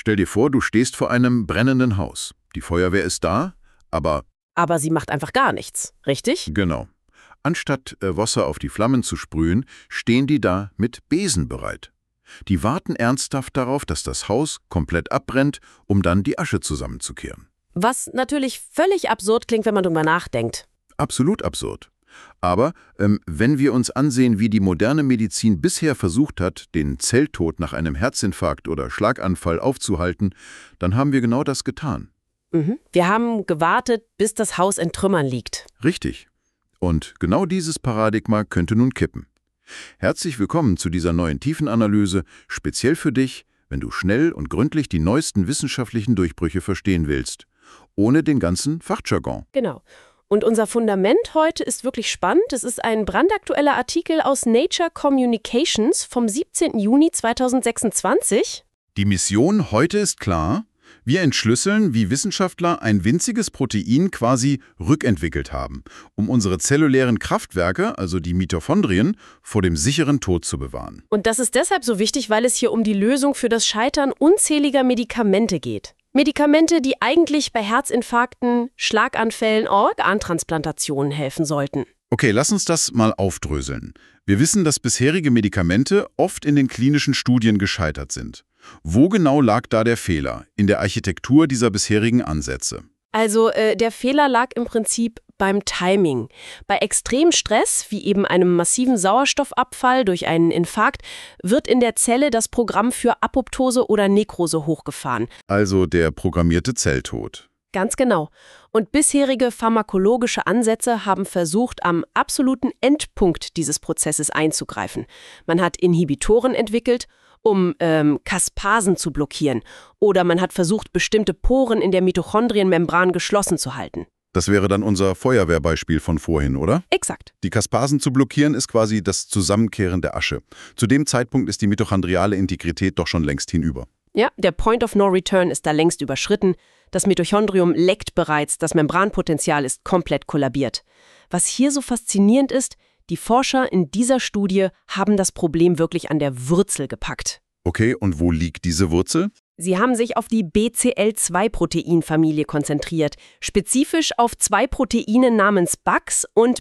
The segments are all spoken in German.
Stell dir vor, du stehst vor einem brennenden Haus. Die Feuerwehr ist da, aber... Aber sie macht einfach gar nichts, richtig? Genau. Anstatt Wasser auf die Flammen zu sprühen, stehen die da mit Besen bereit. Die warten ernsthaft darauf, dass das Haus komplett abbrennt, um dann die Asche zusammenzukehren. Was natürlich völlig absurd klingt, wenn man drüber nachdenkt. Absolut absurd. Aber wenn wir uns ansehen, wie die moderne Medizin bisher versucht hat, den Zelltod nach einem Herzinfarkt oder Schlaganfall aufzuhalten, dann haben wir genau das getan. Wir haben gewartet, bis das Haus in Trümmern liegt. Richtig. Und genau dieses Paradigma könnte nun kippen. Herzlich willkommen zu dieser neuen Tiefenanalyse, speziell für dich, wenn du schnell und gründlich die neuesten wissenschaftlichen Durchbrüche verstehen willst, ohne den ganzen Fachjargon. Genau. Und unser Fundament heute ist wirklich spannend. Es ist ein brandaktueller Artikel aus Nature Communications vom 17. Juni 2026. Die Mission heute ist klar. Wir entschlüsseln, wie Wissenschaftler ein winziges Protein quasi rückentwickelt haben, um unsere zellulären Kraftwerke, also die Mitochondrien, vor dem sicheren Tod zu bewahren. Und das ist deshalb so wichtig, weil es hier um die Lösung für das Scheitern unzähliger Medikamente geht. Medikamente, die eigentlich bei Herzinfarkten, Schlaganfällen, Organtransplantationen helfen sollten. Okay, lass uns das mal aufdröseln. Wir wissen, dass bisherige Medikamente oft in den klinischen Studien gescheitert sind. Wo genau lag da der Fehler in der Architektur dieser bisherigen Ansätze? Also der Fehler lag im Prinzip beim Timing. Bei extremem Stress, wie eben einem massiven Sauerstoffabfall durch einen Infarkt, wird in der Zelle das Programm für Apoptose oder Nekrose hochgefahren. Also der programmierte Zelltod. Ganz genau. Und bisherige pharmakologische Ansätze haben versucht, am absoluten Endpunkt dieses Prozesses einzugreifen. Man hat Inhibitoren entwickelt, um Caspasen zu blockieren. Oder man hat versucht, bestimmte Poren in der Mitochondrienmembran geschlossen zu halten. Das wäre dann unser Feuerwehrbeispiel von vorhin, oder? Exakt. Die Caspasen zu blockieren ist quasi das Zusammenkehren der Asche. Zu dem Zeitpunkt ist die mitochondriale Integrität doch schon längst hinüber. Ja, der Point of No Return ist da längst überschritten. Das Mitochondrium leckt bereits, das Membranpotenzial ist komplett kollabiert. Was hier so faszinierend ist, die Forscher in dieser Studie haben das Problem wirklich an der Wurzel gepackt. Okay, und wo liegt diese Wurzel? Sie haben sich auf die BCL2-Proteinfamilie konzentriert, spezifisch auf zwei Proteine namens BAX und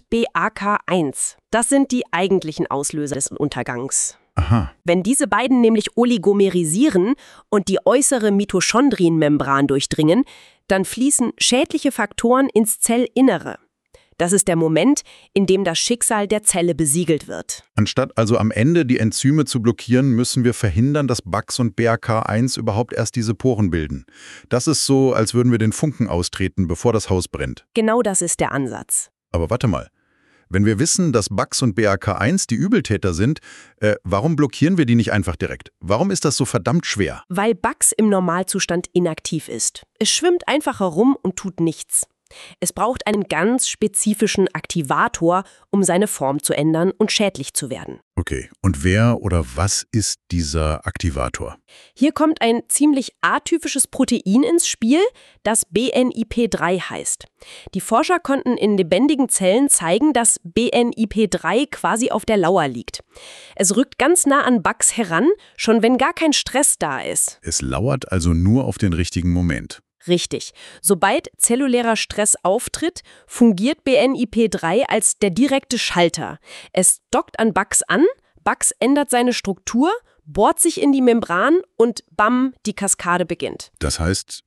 BAK1. Das sind die eigentlichen Auslöser des Untergangs. Aha. Wenn diese beiden nämlich oligomerisieren und die äußere Mitochondrienmembran durchdringen, dann fließen schädliche Faktoren ins Zellinnere. Das ist der Moment, in dem das Schicksal der Zelle besiegelt wird. Anstatt also am Ende die Enzyme zu blockieren, müssen wir verhindern, dass BAX und BRK1 überhaupt erst diese Poren bilden. Das ist so, als würden wir den Funken austreten, bevor das Haus brennt. Genau das ist der Ansatz. Aber warte mal. Wenn wir wissen, dass BAX und BRK1 die Übeltäter sind, warum blockieren wir die nicht einfach direkt? Warum ist das so verdammt schwer? Weil BAX im Normalzustand inaktiv ist. Es schwimmt einfach herum und tut nichts. Es braucht einen ganz spezifischen Aktivator, um seine Form zu ändern und schädlich zu werden. Okay, und wer oder was ist dieser Aktivator? Hier kommt ein ziemlich atypisches Protein ins Spiel, das BNIP3 heißt. Die Forscher konnten in lebendigen Zellen zeigen, dass BNIP3 quasi auf der Lauer liegt. Es rückt ganz nah an BAX heran, schon wenn gar kein Stress da ist. Es lauert also nur auf den richtigen Moment. Richtig. Sobald zellulärer Stress auftritt, fungiert BNIP3 als der direkte Schalter. Es dockt an BAX an, BAX ändert seine Struktur, bohrt sich in die Membran und bam, die Kaskade beginnt. Das heißt,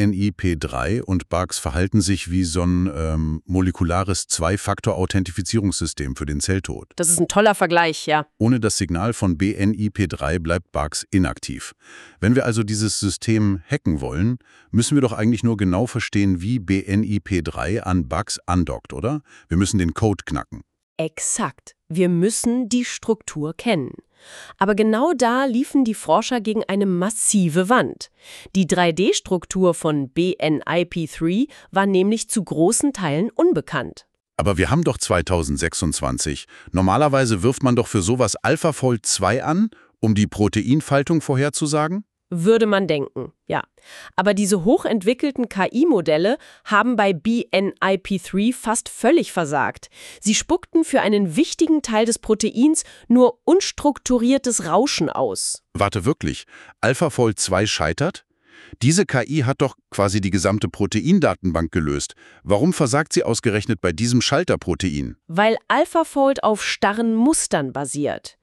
BNIP3 und BAX verhalten sich wie so ein molekulares Zwei-Faktor-Authentifizierungssystem für den Zelltod. Das ist ein toller Vergleich, ja. Ohne das Signal von BNIP3 bleibt BAX inaktiv. Wenn wir also dieses System hacken wollen, müssen wir doch eigentlich nur genau verstehen, wie BNIP3 an BAX andockt, oder? Wir müssen den Code knacken. Exakt. Wir müssen die Struktur kennen. Aber genau da liefen die Forscher gegen eine massive Wand. Die 3D-Struktur von BNIP3 war nämlich zu großen Teilen unbekannt. Aber wir haben doch 2026. Normalerweise wirft man doch für sowas AlphaFold 2 an, um die Proteinfaltung vorherzusagen? Würde man denken, ja. Aber diese hochentwickelten KI-Modelle haben bei BNIP3 fast völlig versagt. Sie spuckten für einen wichtigen Teil des Proteins nur unstrukturiertes Rauschen aus. Warte wirklich, AlphaFold 2 scheitert? Diese KI hat doch quasi die gesamte Proteindatenbank gelöst. Warum versagt sie ausgerechnet bei diesem Schalterprotein? Weil AlphaFold auf starren Mustern basiert.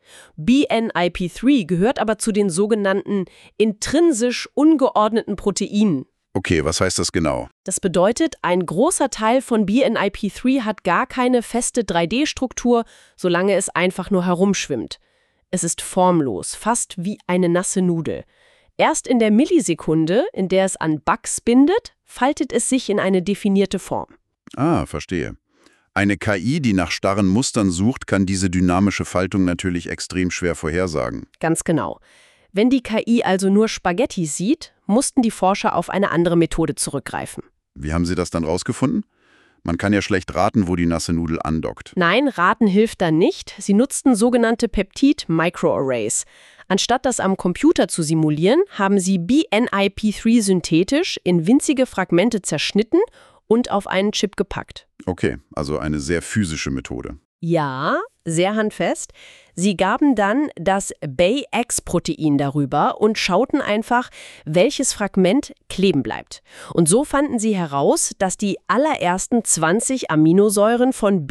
BNIP3 gehört aber zu den sogenannten intrinsisch ungeordneten Proteinen. Okay, was heißt das genau? Das bedeutet, ein großer Teil von BNIP3 hat gar keine feste 3D-Struktur, solange es einfach nur herumschwimmt. Es ist formlos, fast wie eine nasse Nudel. Erst in der Millisekunde, in der es an Bugs bindet, faltet es sich in eine definierte Form. Ah, verstehe. Eine KI, die nach starren Mustern sucht, kann diese dynamische Faltung natürlich extrem schwer vorhersagen. Ganz genau. Wenn die KI also nur Spaghetti sieht, mussten die Forscher auf eine andere Methode zurückgreifen. Wie haben Sie das dann rausgefunden? Man kann ja schlecht raten, wo die nasse Nudel andockt. Nein, raten hilft da nicht. Sie nutzten sogenannte Peptid-Microarrays. Anstatt das am Computer zu simulieren, haben sie BNIP3 synthetisch in winzige Fragmente zerschnitten und auf einen Chip gepackt. Okay, also eine sehr physische Methode. Ja, sehr handfest. Sie gaben dann das Bay-X-Protein darüber und schauten einfach, welches Fragment kleben bleibt. Und so fanden sie heraus, dass die allerersten 20 Aminosäuren von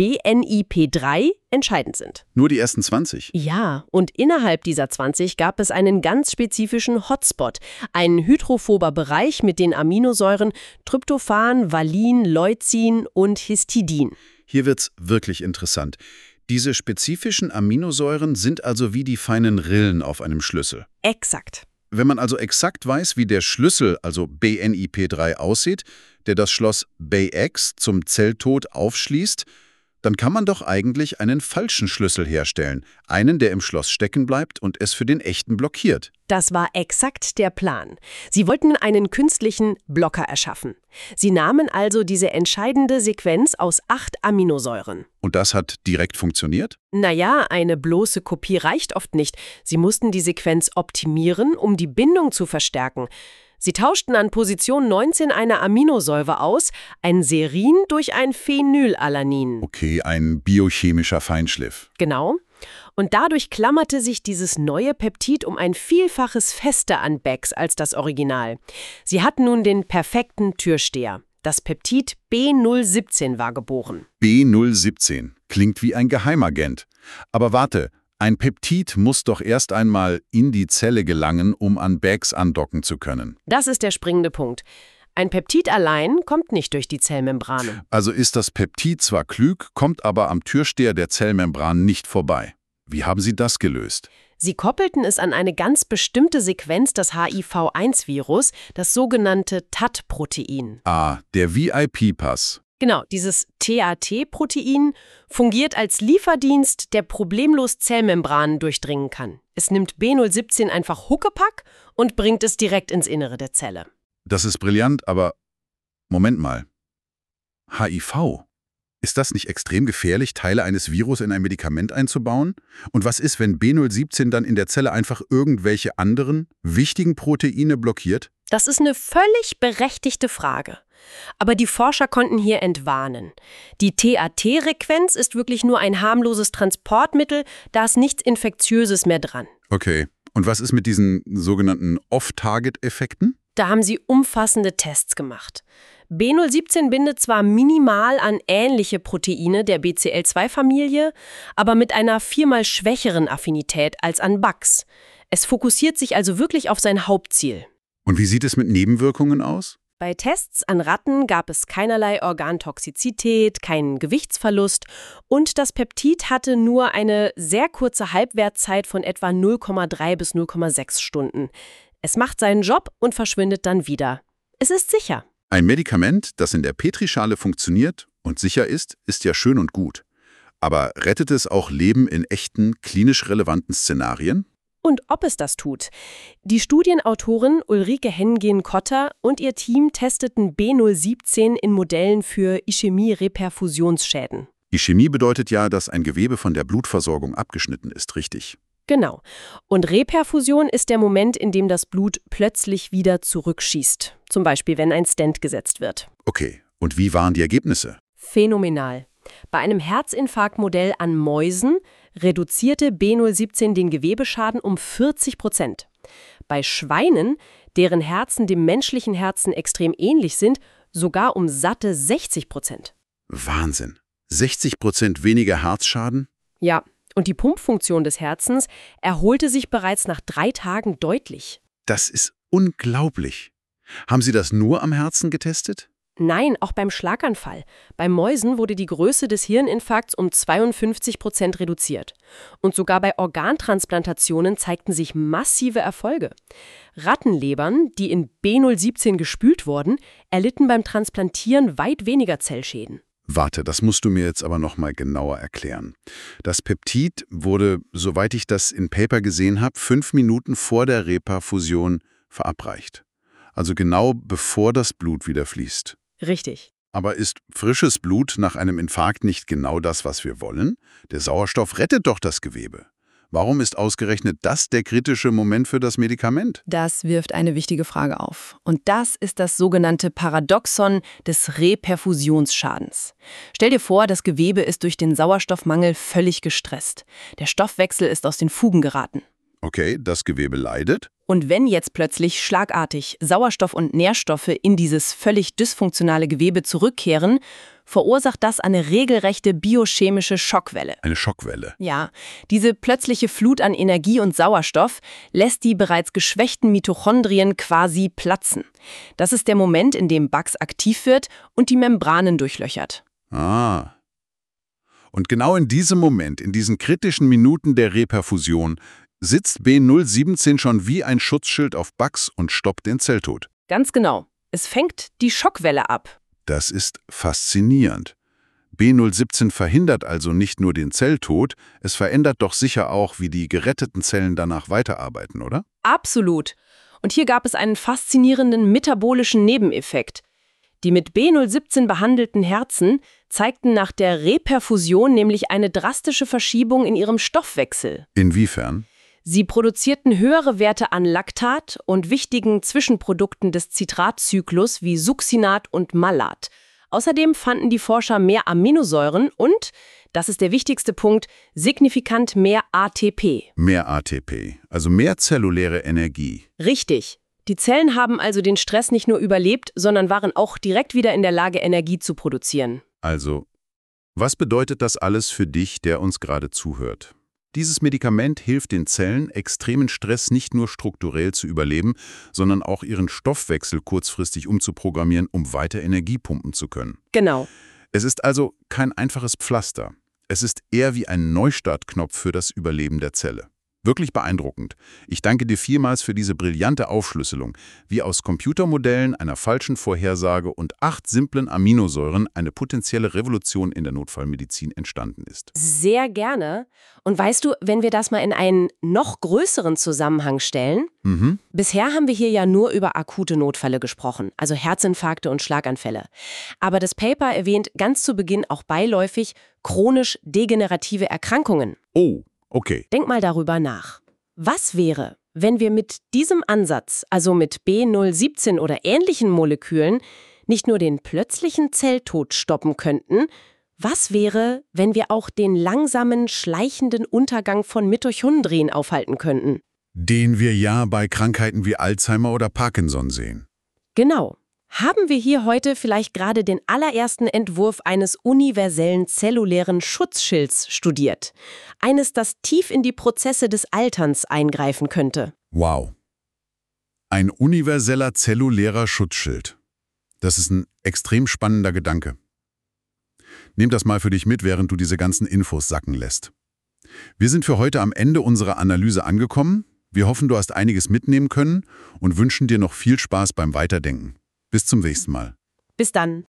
BNIP3 entscheidend sind. Nur die ersten 20? Ja, und innerhalb dieser 20 gab es einen ganz spezifischen Hotspot, einen hydrophober Bereich mit den Aminosäuren Tryptophan, Valin, Leucin und Histidin. Hier wird's wirklich interessant. Diese spezifischen Aminosäuren sind also wie die feinen Rillen auf einem Schlüssel. Exakt. Wenn man also exakt weiß, wie der Schlüssel, also BNIP3, aussieht, der das Schloss Bay-X zum Zelltod aufschließt, dann kann man doch eigentlich einen falschen Schlüssel herstellen. Einen, der im Schloss stecken bleibt und es für den echten blockiert. Das war exakt der Plan. Sie wollten einen künstlichen Blocker erschaffen. Sie nahmen also diese entscheidende Sequenz aus 8 Aminosäuren. Und das hat direkt funktioniert? Naja, eine bloße Kopie reicht oft nicht. Sie mussten die Sequenz optimieren, um die Bindung zu verstärken. Sie tauschten an Position 19 eine Aminosäure aus, ein Serin durch ein Phenylalanin. Okay, ein biochemischer Feinschliff. Genau. Und dadurch klammerte sich dieses neue Peptid um ein Vielfaches fester an Bags als das Original. Sie hatten nun den perfekten Türsteher. Das Peptid B017 war geboren. B017 klingt wie ein Geheimagent. Aber warte, ein Peptid muss doch erst einmal in die Zelle gelangen, um an Bags andocken zu können. Das ist der springende Punkt. Ein Peptid allein kommt nicht durch die Zellmembrane. Also ist das Peptid zwar klug, kommt aber am Türsteher der Zellmembran nicht vorbei. Wie haben Sie das gelöst? Sie koppelten es an eine ganz bestimmte Sequenz des HIV-1-Virus, das sogenannte TAT-Protein. Ah, der VIP-Pass. Genau, dieses TAT-Protein fungiert als Lieferdienst, der problemlos Zellmembranen durchdringen kann. Es nimmt B017 einfach Huckepack und bringt es direkt ins Innere der Zelle. Das ist brillant, aber Moment mal. HIV? Ist das nicht extrem gefährlich, Teile eines Virus in ein Medikament einzubauen? Und was ist, wenn B017 dann in der Zelle einfach irgendwelche anderen, wichtigen Proteine blockiert? Das ist eine völlig berechtigte Frage. Aber die Forscher konnten hier entwarnen. Die TAT-Frequenz ist wirklich nur ein harmloses Transportmittel, da ist nichts Infektiöses mehr dran. Okay. Und was ist mit diesen sogenannten Off-Target-Effekten? Da haben sie umfassende Tests gemacht. B017 bindet zwar minimal an ähnliche Proteine der BCL2-Familie, aber mit einer 4-mal schwächeren Affinität als an Bugs. Es fokussiert sich also wirklich auf sein Hauptziel. Und wie sieht es mit Nebenwirkungen aus? Bei Tests an Ratten gab es keinerlei Organtoxizität, keinen Gewichtsverlust und das Peptid hatte nur eine sehr kurze Halbwertszeit von etwa 0,3 bis 0,6 Stunden. Es macht seinen Job und verschwindet dann wieder. Es ist sicher. Ein Medikament, das in der Petrischale funktioniert und sicher ist ja schön und gut. Aber rettet es auch Leben in echten, klinisch relevanten Szenarien? Und ob es das tut. Die Studienautorin Ulrike Hengen-Kotter und ihr Team testeten B017 in Modellen für Ischämie-Reperfusionsschäden. Ischämie bedeutet ja, dass ein Gewebe von der Blutversorgung abgeschnitten ist, richtig? Genau. Und Reperfusion ist der Moment, in dem das Blut plötzlich wieder zurückschießt. Zum Beispiel, wenn ein Stent gesetzt wird. Okay. Und wie waren die Ergebnisse? Phänomenal. Bei einem Herzinfarktmodell an Mäusen reduzierte B017 den Gewebeschaden um 40%. Bei Schweinen deren Herzen dem menschlichen Herzen extrem ähnlich sind, sogar um satte 60%. Wahnsinn. 60% weniger Herzschaden? Ja, und die Pumpfunktion des Herzens erholte sich bereits nach 3 Tagen deutlich. Das ist unglaublich. Haben Sie das nur am Herzen getestet? Nein, auch beim Schlaganfall. Bei Mäusen wurde die Größe des Hirninfarkts um 52% reduziert. Und sogar bei Organtransplantationen zeigten sich massive Erfolge. Rattenlebern, die in B017 gespült wurden, erlitten beim Transplantieren weit weniger Zellschäden. Warte, das musst du mir jetzt aber noch mal genauer erklären. Das Peptid wurde, soweit ich das in Paper gesehen habe, 5 Minuten vor der Reperfusion verabreicht. Also genau bevor das Blut wieder fließt. Richtig. Aber ist frisches Blut nach einem Infarkt nicht genau das, was wir wollen? Der Sauerstoff rettet doch das Gewebe. Warum ist ausgerechnet das der kritische Moment für das Medikament? Das wirft eine wichtige Frage auf. Und das ist das sogenannte Paradoxon des Reperfusionsschadens. Stell dir vor, das Gewebe ist durch den Sauerstoffmangel völlig gestresst. Der Stoffwechsel ist aus den Fugen geraten. Okay, das Gewebe leidet. Und wenn jetzt plötzlich schlagartig Sauerstoff und Nährstoffe in dieses völlig dysfunktionale Gewebe zurückkehren, verursacht das eine regelrechte biochemische Schockwelle. Eine Schockwelle. Ja, diese plötzliche Flut an Energie und Sauerstoff lässt die bereits geschwächten Mitochondrien quasi platzen. Das ist der Moment, in dem Bugs aktiv wird und die Membranen durchlöchert. Ah. Und genau in diesem Moment, in diesen kritischen Minuten der Reperfusion, sitzt B017 schon wie ein Schutzschild auf Bugs und stoppt den Zelltod. Ganz genau. Es fängt die Schockwelle ab. Das ist faszinierend. B017 verhindert also nicht nur den Zelltod, es verändert doch sicher auch, wie die geretteten Zellen danach weiterarbeiten, oder? Absolut. Und hier gab es einen faszinierenden metabolischen Nebeneffekt. Die mit B017 behandelten Herzen zeigten nach der Reperfusion nämlich eine drastische Verschiebung in ihrem Stoffwechsel. Inwiefern? Sie produzierten höhere Werte an Laktat und wichtigen Zwischenprodukten des Zitratzyklus wie Succinat und Malat. Außerdem fanden die Forscher mehr Aminosäuren und, das ist der wichtigste Punkt, signifikant mehr ATP. Mehr ATP, also mehr zelluläre Energie. Richtig. Die Zellen haben also den Stress nicht nur überlebt, sondern waren auch direkt wieder in der Lage, Energie zu produzieren. Also, was bedeutet das alles für dich, der uns gerade zuhört? Dieses Medikament hilft den Zellen, extremen Stress nicht nur strukturell zu überleben, sondern auch ihren Stoffwechsel kurzfristig umzuprogrammieren, um weiter Energie pumpen zu können. Genau. Es ist also kein einfaches Pflaster. Es ist eher wie ein Neustartknopf für das Überleben der Zelle. Wirklich beeindruckend. Ich danke dir vielmals für diese brillante Aufschlüsselung, wie aus Computermodellen, einer falschen Vorhersage und 8 simplen Aminosäuren eine potenzielle Revolution in der Notfallmedizin entstanden ist. Sehr gerne. Und weißt du, wenn wir das mal in einen noch größeren Zusammenhang stellen, bisher haben wir hier ja nur über akute Notfälle gesprochen, also Herzinfarkte und Schlaganfälle. Aber das Paper erwähnt ganz zu Beginn auch beiläufig chronisch degenerative Erkrankungen. Oh, okay. Denk mal darüber nach. Was wäre, wenn wir mit diesem Ansatz, also mit B017 oder ähnlichen Molekülen, nicht nur den plötzlichen Zelltod stoppen könnten? Was wäre, wenn wir auch den langsamen, schleichenden Untergang von Mitochondrien aufhalten könnten? Den wir ja bei Krankheiten wie Alzheimer oder Parkinson sehen. Genau. Haben wir hier heute vielleicht gerade den allerersten Entwurf eines universellen zellulären Schutzschilds studiert? Eines, das tief in die Prozesse des Alterns eingreifen könnte. Wow. Ein universeller zellulärer Schutzschild. Das ist ein extrem spannender Gedanke. Nimm das mal für dich mit, während du diese ganzen Infos sacken lässt. Wir sind für heute am Ende unserer Analyse angekommen. Wir hoffen, du hast einiges mitnehmen können und wünschen dir noch viel Spaß beim Weiterdenken. Bis zum nächsten Mal. Bis dann.